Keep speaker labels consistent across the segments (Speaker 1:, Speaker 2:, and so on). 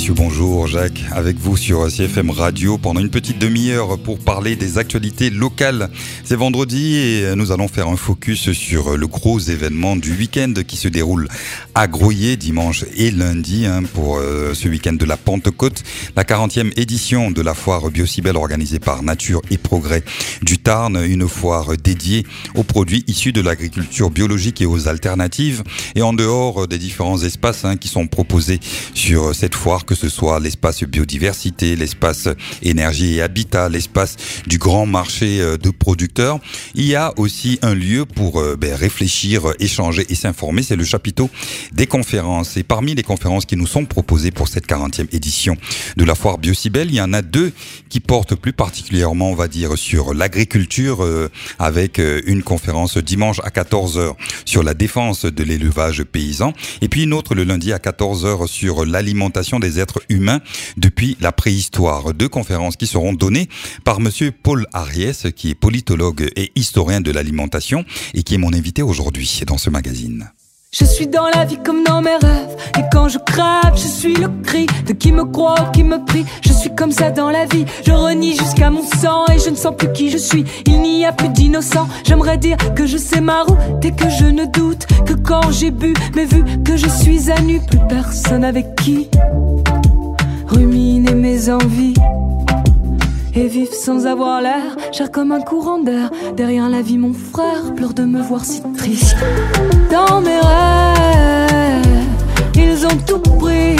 Speaker 1: messieurs, bonjour. Jacques, avec vous sur CFM Radio pendant une petite demi-heure pour parler des actualités locales. C'est vendredi et nous allons faire un focus sur le gros événement du week-end qui se déroule à Groyers dimanche et lundi pour ce week-end de la Pentecôte. La 40e édition de la foire Biocibel organisée par Nature et Progrès du Tarn, une foire dédiée aux produits issus de l'agriculture biologique et aux alternatives. Et en dehors des différents espaces qui sont proposés sur cette foire, que ce soit l'espace biodiversité, l'espace énergie et habitat, l'espace du grand marché de producteurs, il y a aussi un lieu pour réfléchir, échanger et s'informer. C'est le chapiteau des conférences. Et parmi les conférences qui nous sont proposées pour cette 40e édition de la foire Biocibel, il y en a deux qui portent plus particulièrement, on va dire, sur l'agriculture, avec une conférence dimanche à 14h sur la défense de l'élevage paysan, et puis une autre le lundi à 14h sur l'alimentation des êtres humains depuis la préhistoire. Deux conférences qui seront données par monsieur Paul Ariès, qui est politologue et historien de l'alimentation et qui est mon invité aujourd'hui dans ce magazine.
Speaker 2: Je suis dans la vie comme dans mes rêves, et quand je crève, je suis le cri de qui me croit ou qui me prie. Je suis comme ça dans la vie, je renie jusqu'à mon sang et je ne sens plus qui je suis. Il n'y a plus d'innocent, j'aimerais dire que je sais ma route et que je ne doute que quand j'ai bu. Mais vu que je suis à nu, plus personne avec qui ruminer mes envies et vivre sans avoir l'air, cher comme un courant d'air. Derrière la vie mon frère pleure de me voir si triste. Dans mes rêves, ils ont tout pris,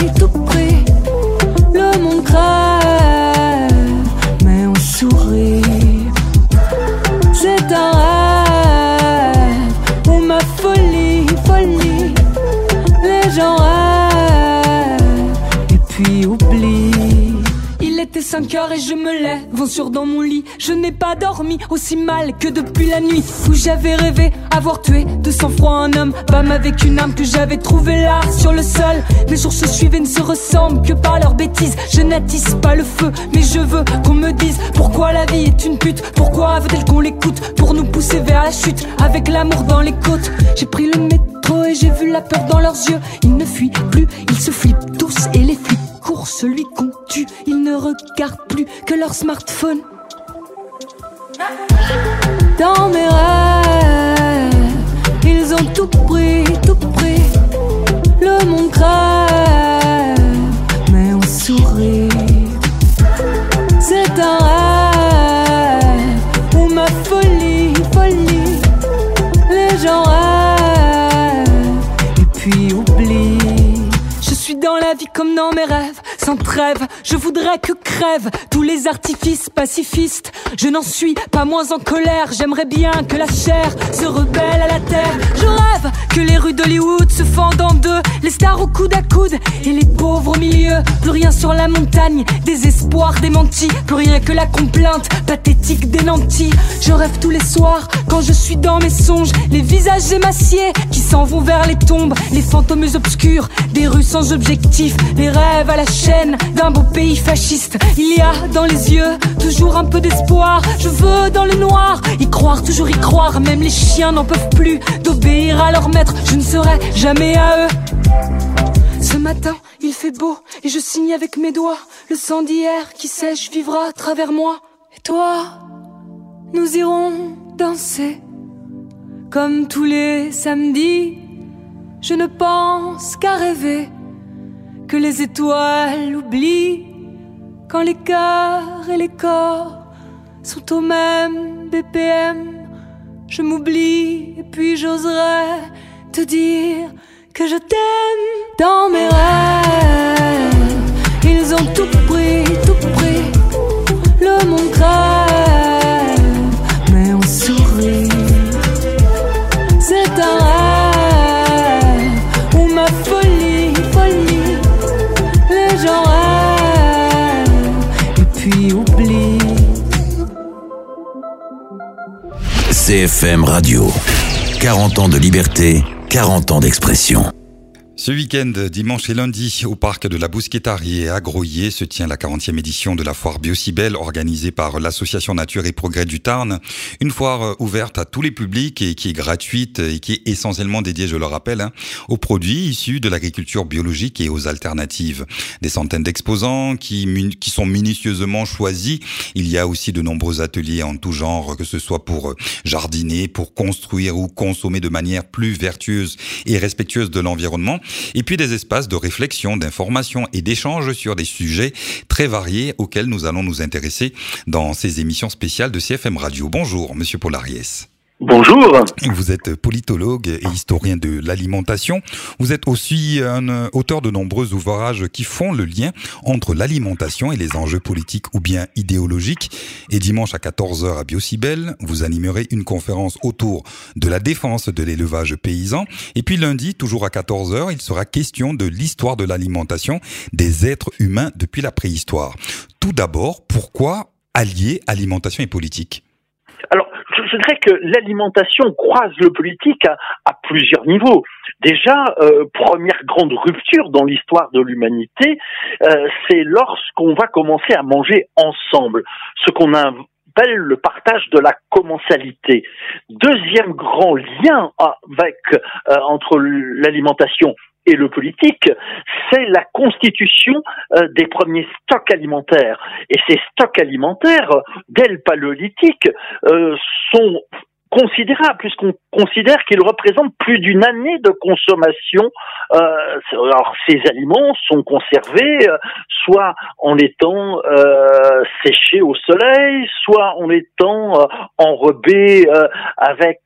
Speaker 2: le monde crève, mais on sourit. C'est un rêve où ma folie, les gens rêvent et puis oublient. Il était 5h et je me lève, vent dans mon lit. Je n'ai pas dormi aussi mal que depuis la nuit où j'avais rêvé avoir tué de sang-froid un homme. Bam, avec une âme que j'avais trouvée là sur le sol. Mes jours se suivent et ne se ressemblent que par leurs bêtises. Je n'attise pas le feu, mais je veux qu'on me dise pourquoi la vie est une pute. Pourquoi veut-elle qu'on l'écoute pour nous pousser vers la chute avec l'amour dans les côtes. J'ai pris le métro et j'ai vu la peur dans leurs yeux. Ils ne fuient plus, ils se flippent tous et les flics courent celui qu'on tue. Ils ne regardent plus que leur smartphone. Dans mes rêves, ils ont tout pris, le monde crève, mais on sourit. C'est un rêve où ma folie, les gens rêvent et puis oublient. Je suis dans la vie comme dans mes rêves, sans trêve, je voudrais que crèvent tous les artifices pacifistes. Je n'en suis pas moins en colère, j'aimerais bien que la chair se rebelle à la terre. Je rêve que les rues d'Hollywood se fendent en deux, les stars au coude à coude et les pauvres au milieu. Plus rien sur la montagne, désespoir démenti, plus rien que la complainte pathétique des nantis. Je rêve tous les soirs quand je suis dans mes songes, les visages émaciés qui s'en vont vers les tombes, les fantômes obscurs des rues sans objectif, les rêves à la chaîne d'un beau pays fasciste. Il y a dans les yeux toujours un peu d'espoir. Je veux dans le noir y croire, toujours y croire. Même les chiens n'en peuvent plus d'obéir à leur maître. Je ne serai jamais à eux. Ce matin il fait beau et je signe avec mes doigts le sang d'hier qui sèche vivra à travers moi. Et toi, nous irons danser comme tous les samedis. Je ne pense qu'à rêver que les étoiles oublient quand les cœurs et les corps sont au même BPM. Je m'oublie et puis j'oserais te dire que je t'aime. Dans mes rêves, ils ont tout pris, le monde crève, mais on sourit. C'est un rêve où ma folie, les gens rêvent et puis oublient.
Speaker 3: CFM Radio, 40 ans de liberté, 40 ans d'expression.
Speaker 1: Ce week-end, dimanche et lundi, au parc de la Bousquetarie à Groyer se tient la 40e édition de la foire Biocibel organisée par l'association Nature et Progrès du Tarn. Une foire ouverte à tous les publics et qui est gratuite et qui est essentiellement dédiée, je le rappelle, aux produits issus de l'agriculture biologique et aux alternatives. Des centaines d'exposants qui sont minutieusement choisis. Il y a aussi de nombreux ateliers en tout genre, que ce soit pour jardiner, pour construire ou consommer de manière plus vertueuse et respectueuse de l'environnement. Et puis des espaces de réflexion, d'information et d'échange sur des sujets très variés auxquels nous allons nous intéresser dans ces émissions spéciales de CFM Radio. Bonjour, Monsieur Paul Ariès.
Speaker 3: Bonjour.
Speaker 1: Vous êtes politologue et historien de l'alimentation. Vous êtes aussi un auteur de nombreux ouvrages qui font le lien entre l'alimentation et les enjeux politiques ou bien idéologiques. Et dimanche à 14h à Biocibel, vous animerez une conférence autour de la défense de l'élevage paysan. Et puis lundi, toujours à 14h, il sera question de l'histoire de l'alimentation des êtres humains depuis la préhistoire. Tout d'abord, pourquoi allier alimentation et politique ?
Speaker 3: Alors, je dirais que l'alimentation croise le politique à plusieurs niveaux. Déjà, première grande rupture dans l'histoire de l'humanité, c'est lorsqu'on va commencer à manger ensemble, ce qu'on appelle le partage de la commensalité. Deuxième grand lien entre l'alimentation et le politique, c'est la constitution des premiers stocks alimentaires. Et ces stocks alimentaires, dès le paléolithique, sont considérables, puisqu'on considère qu'ils représentent plus d'une année de consommation. Alors, ces aliments sont conservés soit en étant séchés au soleil, soit en étant enrobés avec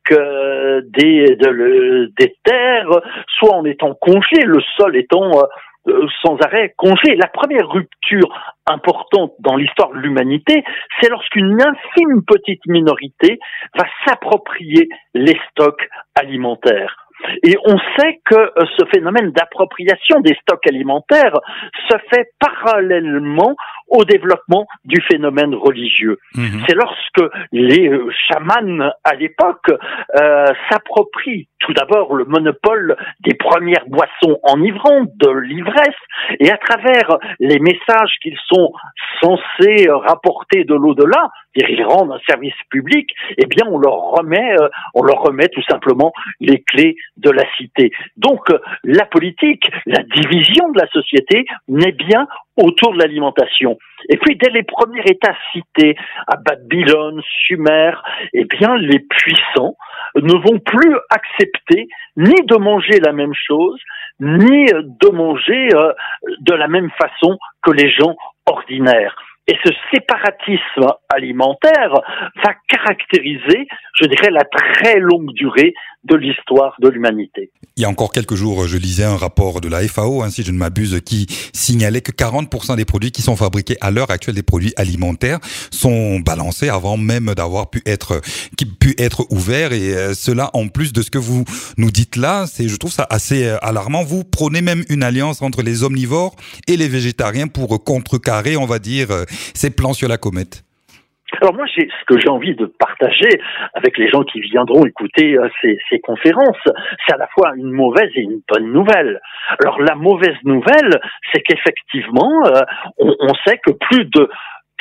Speaker 3: des terres, soit en étant congelés, le sol étant sans arrêt congelé. La première rupture importante dans l'histoire de l'humanité, c'est lorsqu'une infime petite minorité va s'approprier les stocks alimentaires. Et on sait que ce phénomène d'appropriation des stocks alimentaires se fait parallèlement au développement du phénomène religieux. C'est lorsque les chamans à l'époque s'approprient tout d'abord le monopole des premières boissons enivrantes, de l'ivresse, et à travers les messages qu'ils sont censés rapporter de l'au-delà, ils rendent un service public, eh bien on leur remet tout simplement les clés de la cité. Donc la politique, la division de la société naît bien autour de l'alimentation. Et puis, dès les premiers États cités, à Babylone, Sumer, eh bien, les puissants ne vont plus accepter ni de manger la même chose, ni de manger de la même façon que les gens ordinaires. Et ce séparatisme alimentaire va caractériser, je dirais, la très longue durée de l'histoire de l'humanité.
Speaker 1: Il y a encore quelques jours, je lisais un rapport de la FAO, si je ne m'abuse, qui signalait que 40% des produits qui sont fabriqués à l'heure actuelle, des produits alimentaires, sont balancés avant même d'avoir pu être ouverts. Et cela, en plus de ce que vous nous dites là, je trouve ça assez alarmant. Vous prônez même une alliance entre les omnivores et les végétariens pour contrecarrer, on va dire, ces plans sur la comète.
Speaker 3: Alors moi, ce que j'ai envie de partager avec les gens qui viendront écouter ces conférences, c'est à la fois une mauvaise et une bonne nouvelle. Alors la mauvaise nouvelle, c'est qu'effectivement, on sait que plus de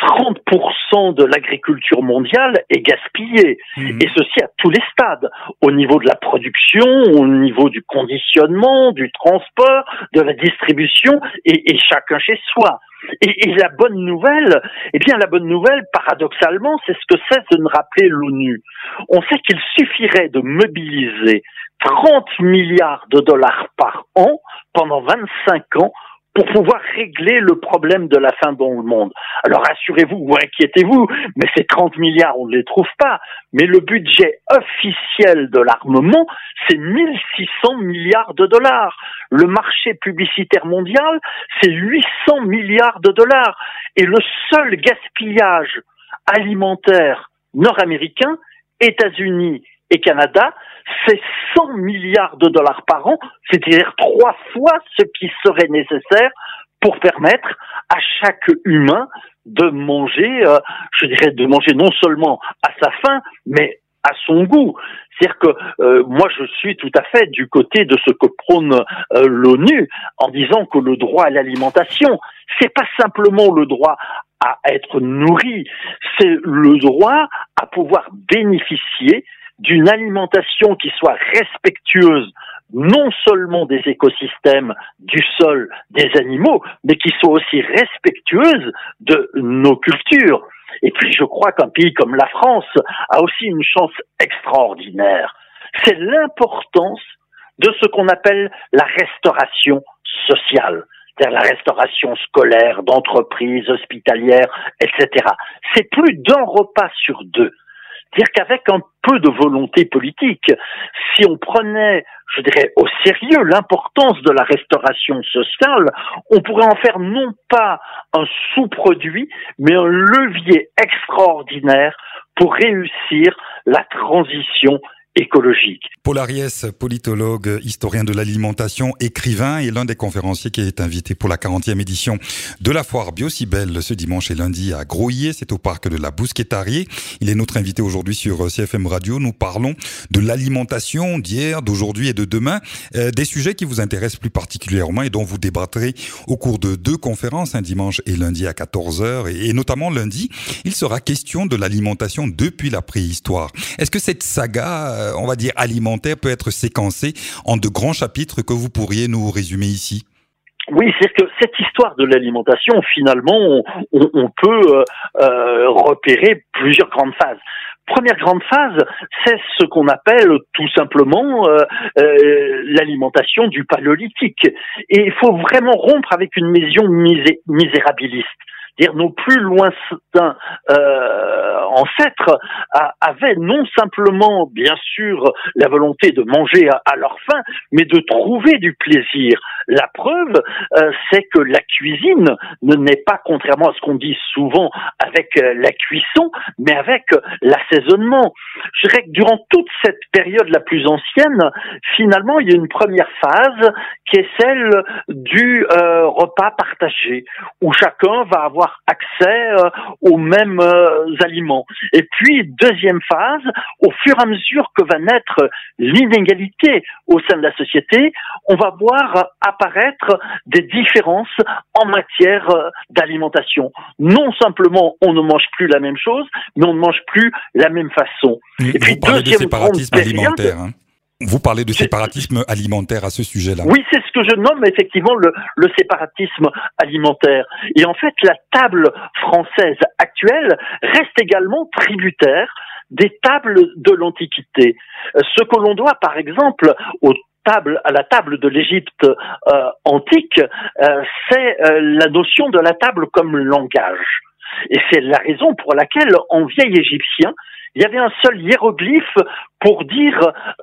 Speaker 3: 30% de l'agriculture mondiale est gaspillée, et ceci à tous les stades, au niveau de la production, au niveau du conditionnement, du transport, de la distribution, et chacun chez soi. Et la bonne nouvelle, paradoxalement, c'est ce que cesse de nous rappeler l'ONU. On sait qu'il suffirait de mobiliser 30 milliards de dollars par an pendant 25 ans pour pouvoir régler le problème de la faim dans le monde. Alors rassurez-vous ou inquiétez-vous, mais ces 30 milliards, on ne les trouve pas. Mais le budget officiel de l'armement, c'est 1600 milliards de dollars. Le marché publicitaire mondial, c'est 800 milliards de dollars. Et le seul gaspillage alimentaire nord-américain, États-Unis et Canada, c'est 100 milliards de dollars par an, c'est-à-dire 3 fois ce qui serait nécessaire pour permettre à chaque humain de manger, de manger non seulement à sa faim, mais à son goût. C'est-à-dire que moi je suis tout à fait du côté de ce que prône l'ONU en disant que le droit à l'alimentation, c'est pas simplement le droit à être nourri, c'est le droit à pouvoir bénéficier d'une alimentation qui soit respectueuse non seulement des écosystèmes, du sol, des animaux, mais qui soit aussi respectueuse de nos cultures. Et puis je crois qu'un pays comme la France a aussi une chance extraordinaire. C'est l'importance de ce qu'on appelle la restauration sociale, c'est-à-dire la restauration scolaire, d'entreprises, hospitalières, etc. C'est plus d'un repas sur deux. C'est-à-dire qu'avec un peu de volonté politique, si on prenait, je dirais, au sérieux l'importance de la restauration sociale, on pourrait en faire non pas un sous-produit, mais un levier extraordinaire pour réussir la transition écologique.
Speaker 1: Paul Ariès, politologue, historien de l'alimentation, écrivain et l'un des conférenciers qui est invité pour la 40e édition de la foire Biocibel ce dimanche et lundi à Grohier, c'est au parc de la Bousquetarié. Il est notre invité aujourd'hui sur CFM Radio. Nous parlons de l'alimentation d'hier, d'aujourd'hui et de demain, des sujets qui vous intéressent plus particulièrement et dont vous débattrez au cours de 2 conférences, un dimanche et lundi à 14h et notamment lundi, il sera question de l'alimentation depuis la préhistoire. Est-ce que cette saga on va dire alimentaire peut être séquencé en de grands chapitres que vous pourriez nous résumer ici?
Speaker 3: Oui, c'est que cette histoire de l'alimentation, finalement, on peut repérer plusieurs grandes phases. Première grande phase, c'est ce qu'on appelle tout simplement l'alimentation du paléolithique. Et il faut vraiment rompre avec une vision misérabiliste. C'est-à-dire nos plus lointains ancêtres avaient non simplement, bien sûr, la volonté de manger à leur faim, mais de trouver du plaisir. La preuve, c'est que la cuisine ne naît pas, contrairement à ce qu'on dit souvent, avec la cuisson, mais avec l'assaisonnement. Je dirais que durant toute cette période la plus ancienne, finalement, il y a une première phase qui est celle du repas partagé, où chacun va avoir accès aux mêmes aliments. Et puis, deuxième phase, au fur et à mesure que va naître l'inégalité au sein de la société, on va voir apparaître des différences en matière d'alimentation. Non simplement, on ne mange plus la même chose, mais on ne mange plus la même façon.
Speaker 1: Et puis, vous parlez de séparatisme alimentaire, hein. Vous parlez de séparatisme alimentaire à ce sujet-là.
Speaker 3: Oui, c'est ce que je nomme effectivement le séparatisme alimentaire. Et en fait, la table française actuelle reste également tributaire des tables de l'Antiquité. Ce que l'on doit, par exemple, à la table de l'Égypte antique, c'est la notion de la table comme langage. Et c'est la raison pour laquelle, en vieil égyptien, il y avait un seul hiéroglyphe pour dire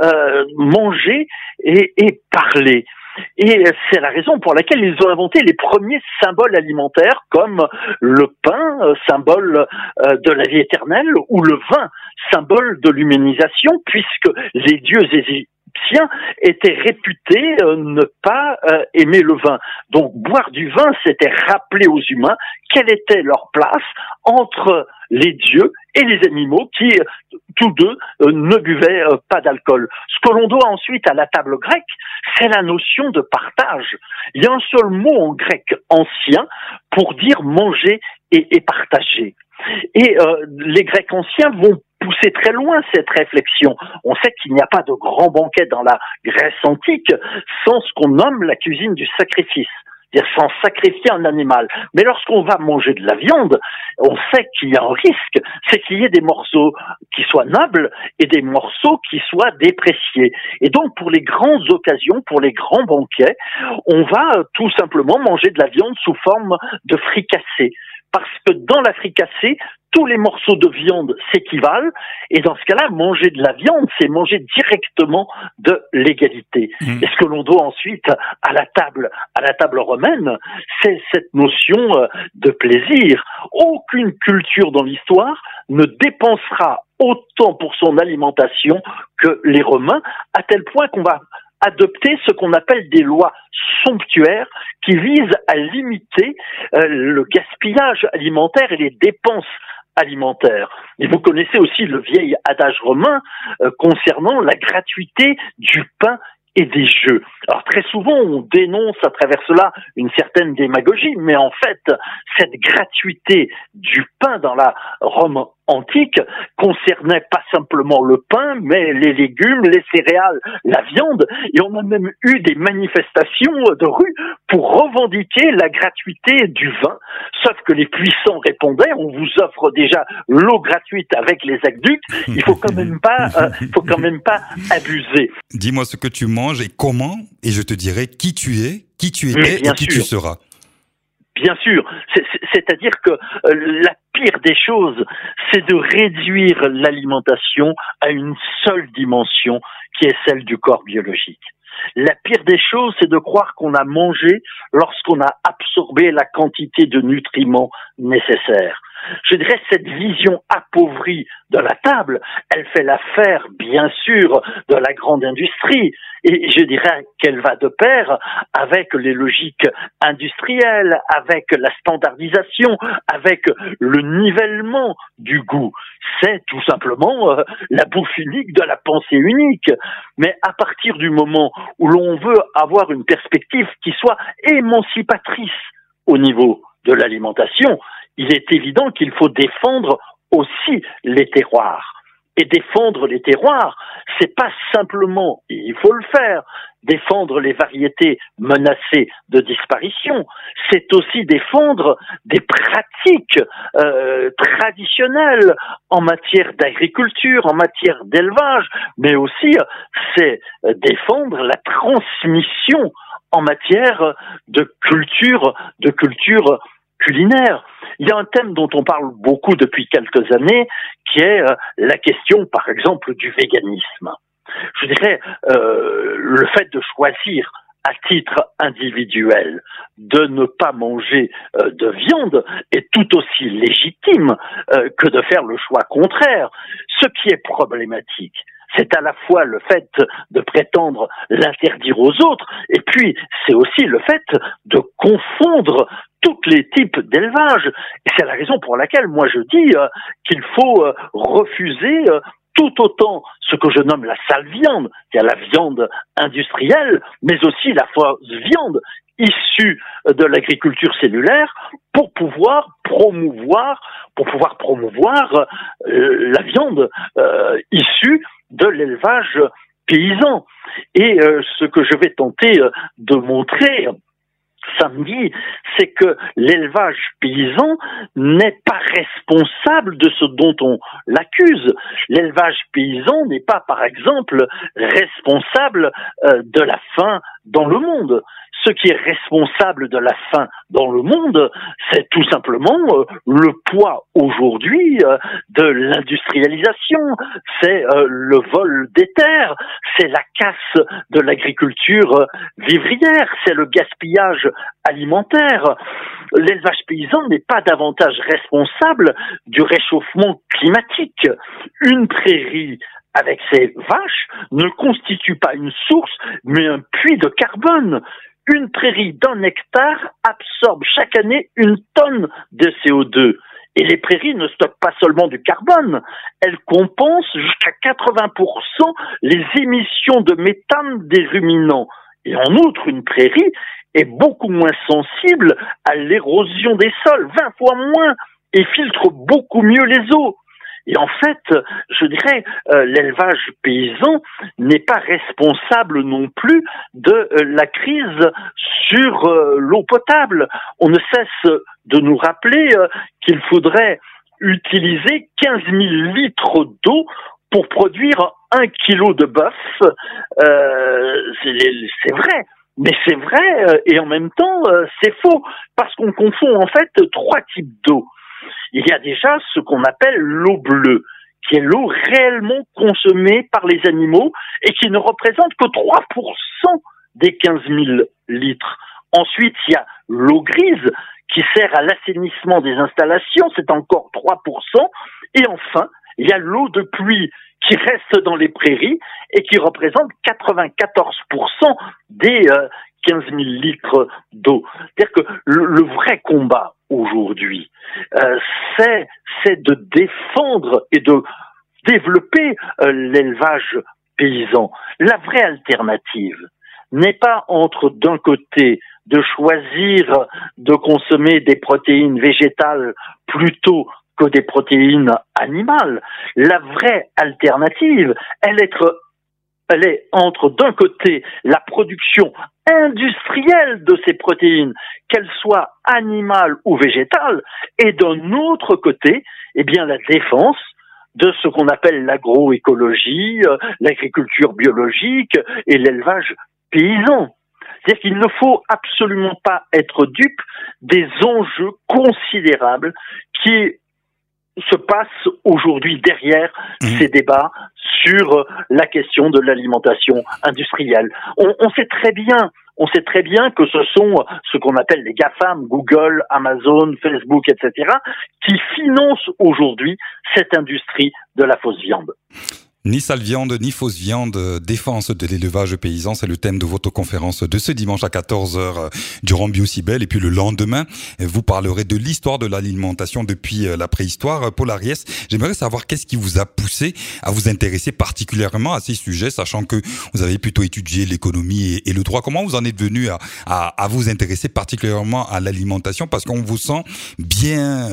Speaker 3: manger et parler. Et c'est la raison pour laquelle ils ont inventé les premiers symboles alimentaires comme le pain, symbole de la vie éternelle, ou le vin, symbole de l'humanisation, puisque les dieux égyptiens étaient réputés ne pas aimer le vin. Donc boire du vin, c'était rappeler aux humains quelle était leur place entre les dieux et les animaux qui, tous deux, ne buvaient pas d'alcool. Ce que l'on doit ensuite à la table grecque, c'est la notion de partage. Il y a un seul mot en grec ancien pour dire manger et partager. Et les Grecs anciens vont pousser très loin cette réflexion. On sait qu'il n'y a pas de grand banquet dans la Grèce antique sans ce qu'on nomme la cuisine du sacrifice. C'est-à-dire sans sacrifier un animal. Mais lorsqu'on va manger de la viande, on sait qu'il y a un risque, c'est qu'il y ait des morceaux qui soient nobles et des morceaux qui soient dépréciés. Et donc, pour les grandes occasions, pour les grands banquets, on va tout simplement manger de la viande sous forme de fricassé. Parce que dans la fricassée, tous les morceaux de viande s'équivalent, et dans ce cas-là, manger de la viande, c'est manger directement de l'égalité. Et ce que l'on doit ensuite à la table romaine, c'est cette notion de plaisir. Aucune culture dans l'histoire ne dépensera autant pour son alimentation que les Romains, à tel point qu'on va adopter ce qu'on appelle des lois somptuaires qui visent à limiter le gaspillage alimentaire et les dépenses alimentaire. Et vous connaissez aussi le vieil adage romain concernant la gratuité du pain et des jeux. Alors très souvent, on dénonce à travers cela une certaine démagogie, mais en fait, cette gratuité du pain dans la Rome antique concernait pas simplement le pain, mais les légumes, les céréales, la viande, et on a même eu des manifestations de rue pour revendiquer la gratuité du vin, sauf que les puissants répondaient, on vous offre déjà l'eau gratuite avec les aqueducs, il faut quand même pas abuser.
Speaker 1: Dis-moi ce que tu manges et comment, et je te dirai qui tu es, qui tu étais et qui tu seras.
Speaker 3: Bien sûr, c'est-à-dire que la pire des choses, c'est de réduire l'alimentation à une seule dimension, qui est celle du corps biologique. La pire des choses, c'est de croire qu'on a mangé lorsqu'on a absorbé la quantité de nutriments nécessaires. Je dirais cette vision appauvrie de la table, elle fait l'affaire, bien sûr, de la grande industrie. Et je dirais qu'elle va de pair avec les logiques industrielles, avec la standardisation, avec le nivellement du goût. C'est tout simplement la bouffe unique de la pensée unique. Mais à partir du moment où l'on veut avoir une perspective qui soit émancipatrice au niveau de l'alimentation, il est évident qu'il faut défendre aussi les terroirs. Et défendre les terroirs, c'est pas simplement, et il faut le faire, défendre les variétés menacées de disparition, c'est aussi défendre des pratiques traditionnelles en matière d'agriculture, en matière d'élevage, mais aussi c'est défendre la transmission en matière de culture culinaire. Il y a un thème dont on parle beaucoup depuis quelques années, qui est la question, par exemple, du véganisme. Je dirais, le fait de choisir à titre individuel de ne pas manger de viande est tout aussi légitime que de faire le choix contraire. Ce qui est problématique, c'est à la fois le fait de prétendre l'interdire aux autres, et puis c'est aussi le fait de confondre tous les types d'élevage. Et c'est la raison pour laquelle moi je dis qu'il faut refuser tout autant ce que je nomme la sale viande, c'est-à-dire la viande industrielle, mais aussi la fausse viande issue de l'agriculture cellulaire pour pouvoir promouvoir la viande issue de l'élevage paysan. Et ce que je vais tenter de montrer samedi, c'est que l'élevage paysan n'est pas responsable de ce dont on l'accuse. L'élevage paysan n'est pas, par exemple, responsable de la faim dans le monde. Ce qui est responsable de la faim dans le monde, c'est tout simplement le poids aujourd'hui de l'industrialisation, c'est le vol des terres, c'est la casse de l'agriculture vivrière, c'est le gaspillage alimentaire. L'élevage paysan n'est pas davantage responsable du réchauffement climatique. Une prairie avec ses vaches ne constitue pas une source, mais un puits de carbone. Une prairie d'1 hectare absorbe chaque année 1 tonne de CO2. Et les prairies ne stockent pas seulement du carbone, elles compensent jusqu'à 80% les émissions de méthane des ruminants. Et en outre, une prairie est beaucoup moins sensible à l'érosion des sols, 20 fois moins, et filtre beaucoup mieux les eaux. Et en fait, je dirais, l'élevage paysan n'est pas responsable non plus de la crise sur l'eau potable. On ne cesse de nous rappeler qu'il faudrait utiliser 15 000 litres d'eau pour produire 1 kilo de bœuf. C'est vrai. Mais c'est vrai, et en même temps, c'est faux, parce qu'on confond en fait 3 types d'eau. Il y a déjà ce qu'on appelle l'eau bleue, qui est l'eau réellement consommée par les animaux et qui ne représente que 3% des 15 000 litres. Ensuite, il y a l'eau grise, qui sert à l'assainissement des installations, c'est encore 3%. Et enfin, il y a l'eau de pluie, qui restent dans les prairies et qui représentent 94% des 15 000 litres d'eau. C'est-à-dire que le vrai combat aujourd'hui, c'est de défendre et de développer l'élevage paysan. La vraie alternative n'est pas entre, d'un côté, de choisir de consommer des protéines végétales plutôt que des protéines animales. La vraie alternative, elle est entre, d'un côté, la production industrielle de ces protéines, qu'elles soient animales ou végétales, et d'un autre côté, eh bien, la défense de ce qu'on appelle l'agroécologie, l'agriculture biologique et l'élevage paysan. C'est-à-dire qu'il ne faut absolument pas être dupe des enjeux considérables qui se passent aujourd'hui derrière ces débats sur la question de l'alimentation industrielle. On sait très bien que ce sont ce qu'on appelle les GAFAM, Google, Amazon, Facebook, etc., qui financent aujourd'hui cette industrie de la fausse viande.
Speaker 1: Ni sale viande, ni fausse viande, défense de l'élevage paysan, c'est le thème de votre conférence de ce dimanche à 14h durant Biocibel. Et puis le lendemain, vous parlerez de l'histoire de l'alimentation depuis la préhistoire. Paul Ariès, j'aimerais savoir qu'est-ce qui vous a poussé à vous intéresser particulièrement à ces sujets, sachant que vous avez plutôt étudié l'économie et le droit. Comment vous en êtes venu à vous intéresser particulièrement à l'alimentation? Parce qu'on vous sent bien,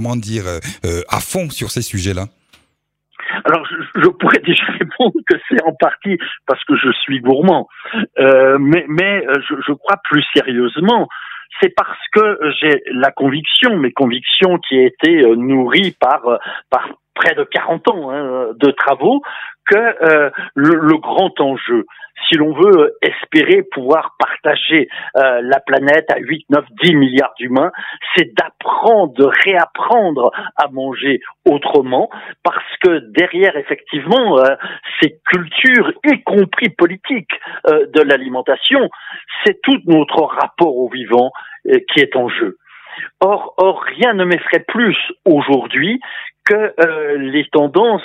Speaker 1: à fond sur ces sujets-là.
Speaker 3: Alors, je pourrais déjà répondre que c'est en partie parce que je suis gourmand, mais je crois plus sérieusement, c'est parce que j'ai mes convictions qui ont été nourries par près de 40 ans de travaux, que le grand enjeu, si l'on veut espérer pouvoir partager la planète à 8, 9, 10 milliards d'humains, c'est d'apprendre, de réapprendre à manger autrement, parce que derrière, effectivement, ces cultures, y compris politiques, de l'alimentation, c'est tout notre rapport au vivant qui est en jeu. Or, rien ne m'effraie plus aujourd'hui que les tendances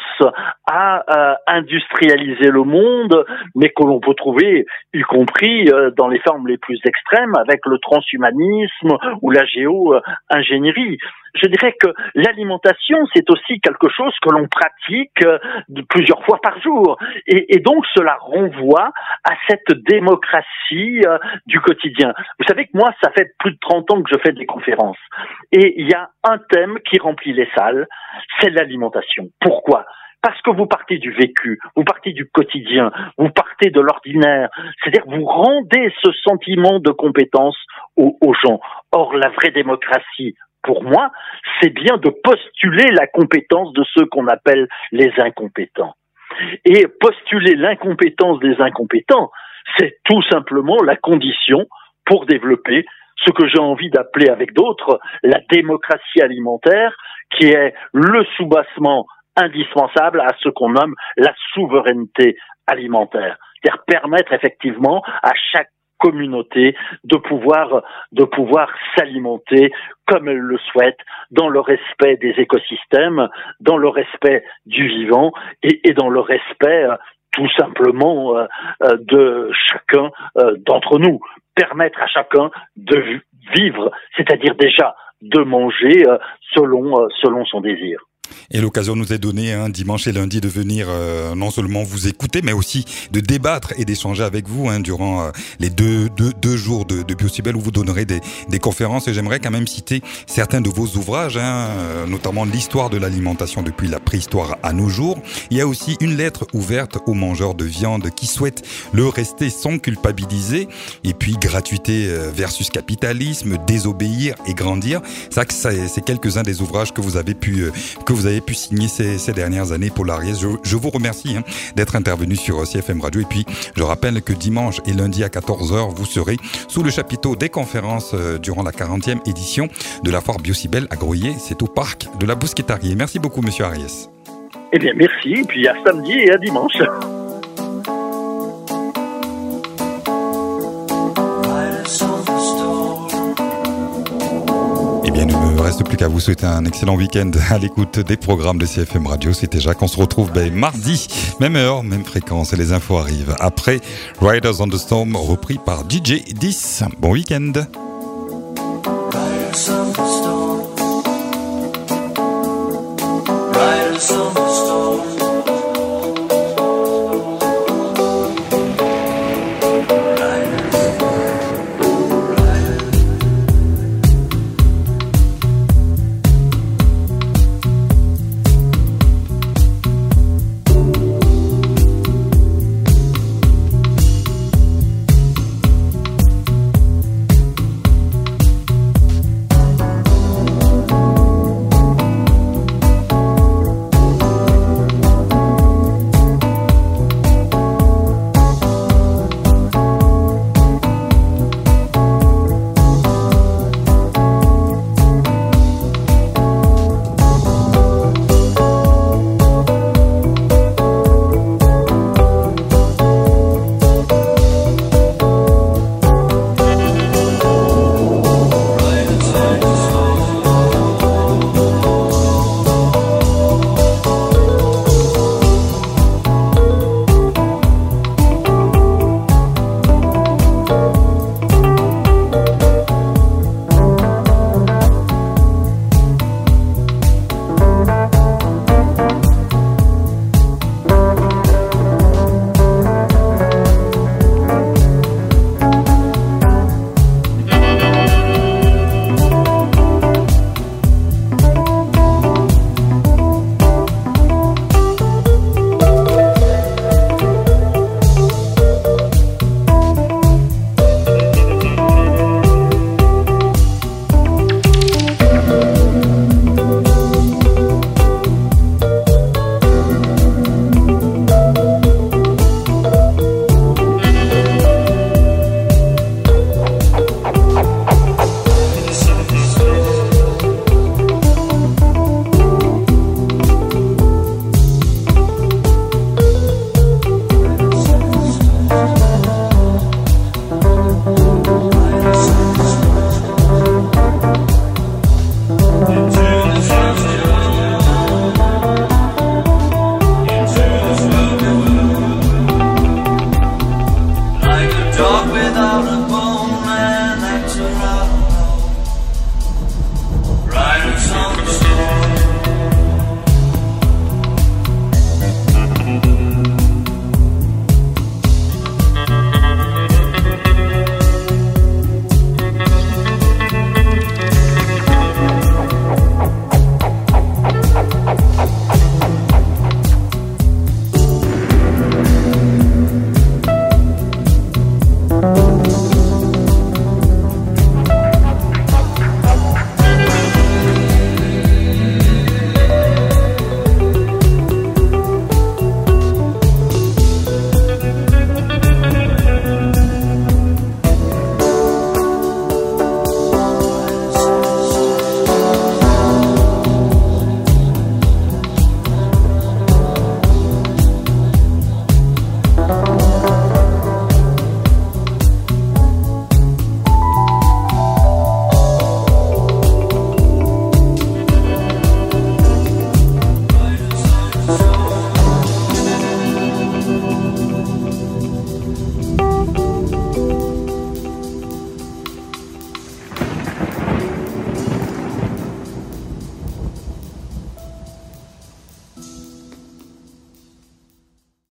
Speaker 3: à industrialiser le monde, mais que l'on peut trouver, y compris dans les formes les plus extrêmes, avec le transhumanisme ou la géo-ingénierie. Je dirais que l'alimentation, c'est aussi quelque chose que l'on pratique plusieurs fois par jour. Et donc, cela renvoie à cette démocratie du quotidien. Vous savez que moi, ça fait plus de 30 ans que je fais des conférences. Et il y a un thème qui remplit les salles, c'est l'alimentation. Pourquoi ? Parce que vous partez du vécu, vous partez du quotidien, vous partez de l'ordinaire. C'est-à-dire que vous rendez ce sentiment de compétence aux gens. Or, la vraie démocratie, pour moi, c'est bien de postuler la compétence de ceux qu'on appelle les incompétents. Et postuler l'incompétence des incompétents, c'est tout simplement la condition pour développer ce que j'ai envie d'appeler avec d'autres la démocratie alimentaire, qui est le soubassement indispensable à ce qu'on nomme la souveraineté alimentaire. C'est-à-dire permettre effectivement à chaque communauté de pouvoir s'alimenter comme elle le souhaite, dans le respect des écosystèmes, dans le respect du vivant et dans le respect tout simplement de chacun d'entre nous. Permettre à chacun de vivre, c'est-à-dire déjà de manger selon son désir.
Speaker 1: Et l'occasion nous est donnée dimanche et lundi de venir non seulement vous écouter, mais aussi de débattre et d'échanger avec vous durant les deux jours de Biocibel où vous donnerez des conférences. Et j'aimerais quand même citer certains de vos ouvrages, notamment l'histoire de l'alimentation depuis la préhistoire à nos jours. Il y a aussi une lettre ouverte aux mangeurs de viande qui souhaitent le rester sans culpabiliser. Et puis gratuité versus capitalisme, désobéir et grandir. C'est quelques-uns des ouvrages que vous avez pu signer ces dernières années, Paul Ariès. Je vous remercie d'être intervenu sur CFM Radio. Et puis, je rappelle que dimanche et lundi à 14h, vous serez sous le chapiteau des conférences durant la 40e édition de la foire Biocibel à Groyer. C'est au parc de la Bousquetarié. Merci beaucoup, monsieur Ariès.
Speaker 3: Eh bien, merci. Et puis, à samedi et à dimanche.
Speaker 1: Eh bien, nous Il ne me reste plus qu'à vous souhaiter un excellent week-end à l'écoute des programmes de CFM Radio. C'était Jacques. On se retrouve mardi, même heure, même fréquence. Et les infos arrivent après Riders on the Storm, repris par DJ 10. Bon week-end.